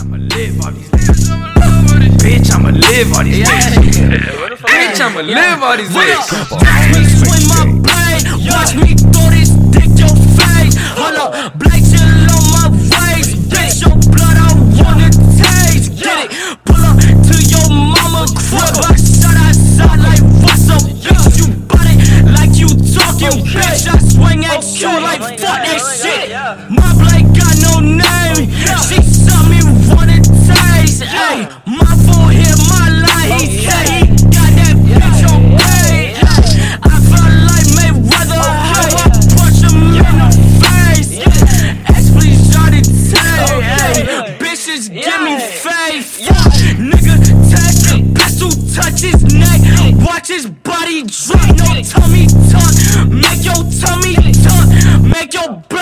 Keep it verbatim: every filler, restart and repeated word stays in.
I'ma live all these niggas. Bitch, I'ma live all these niggas. Bitch, I'ma live all these niggas. Watch me swing my blade. Watch me throw this dick your face. Hold up, black chill on my waist. Bitch, your blood I wanna taste. Get it, pull up to your mama crib. I shot outside like what's up, bitch? You bought it like you talking, bitch. I swing at you like fuck that shit. My blade got no name. She saw me wanna taste. Ayy, my phone hit my line. He said he got that bitch on pay. I felt like Mayweather. How I punch him in the face. X please try to take. Bitches give me faith. Nigga touch, pistol touch his neck. Watch his body drop. No tummy tuck. Make your tummy tuck. Make your